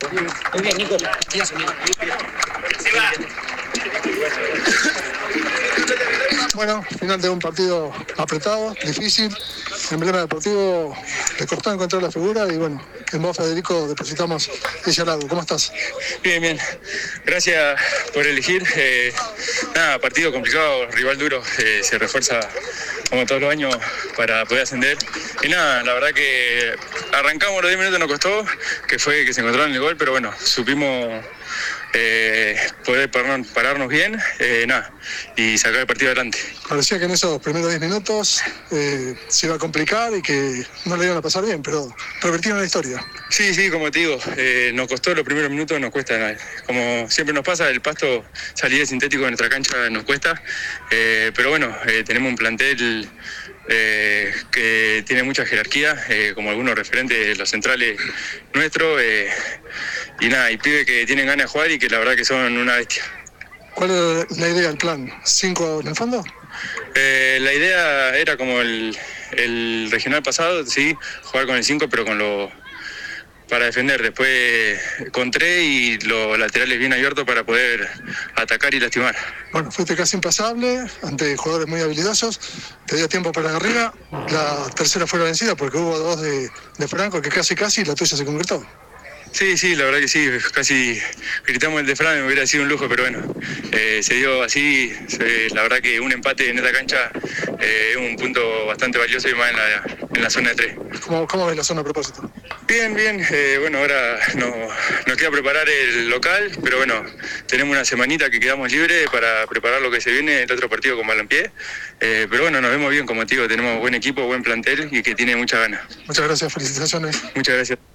Muy bien, Nico. Bueno, final de un partido apretado, difícil. Emblema Deportivo le costó encontrar la figura y bueno, en vos, Federico, depositamos ese lado. ¿Cómo estás? Bien, bien. Gracias por elegir. Partido complicado, rival duro. Se refuerza como todos los años para poder ascender. Y la verdad que arrancamos los 10 minutos, nos costó, que fue que se encontraron el gol, pero bueno, supimos poder pararnos bien y sacar el partido adelante. Parecía que en esos primeros 10 minutos se iba a complicar y que no le iban a pasar bien, pero revertieron la historia. Sí, como te digo, nos costó los primeros minutos, nos cuesta nada. Como siempre nos pasa, el pasto salir de sintético de nuestra cancha nos cuesta, pero bueno, tenemos un plantel que tiene mucha jerarquía, como algunos referentes, los centrales nuestros, y pibes que tienen ganas de jugar y que la verdad que son una bestia. ¿Cuál es la idea, el plan? ¿5 en el fondo? La idea era como el regional pasado, sí, jugar con el 5, pero para defender. Después con 3 y los laterales bien abiertos para poder atacar y lastimar. Bueno, fuiste casi impasable ante jugadores muy habilidosos, te dio tiempo para arriba, la tercera fue la vencida porque hubo 2 de Franco que casi la tuya se concretó. Sí, la verdad que sí, casi gritamos el de Fran, me hubiera sido un lujo, pero bueno, se dio así. La verdad que un empate en esta cancha es un punto bastante valioso y más en la zona de 3. ¿Cómo ves la zona a propósito? Bien, bueno, ahora nos queda preparar el local, pero bueno, tenemos una semanita que quedamos libres para preparar lo que se viene, el otro partido con Balompié, pero bueno, nos vemos bien, como te digo, tenemos buen equipo, buen plantel y que tiene muchas ganas. Muchas gracias, felicitaciones. Muchas gracias.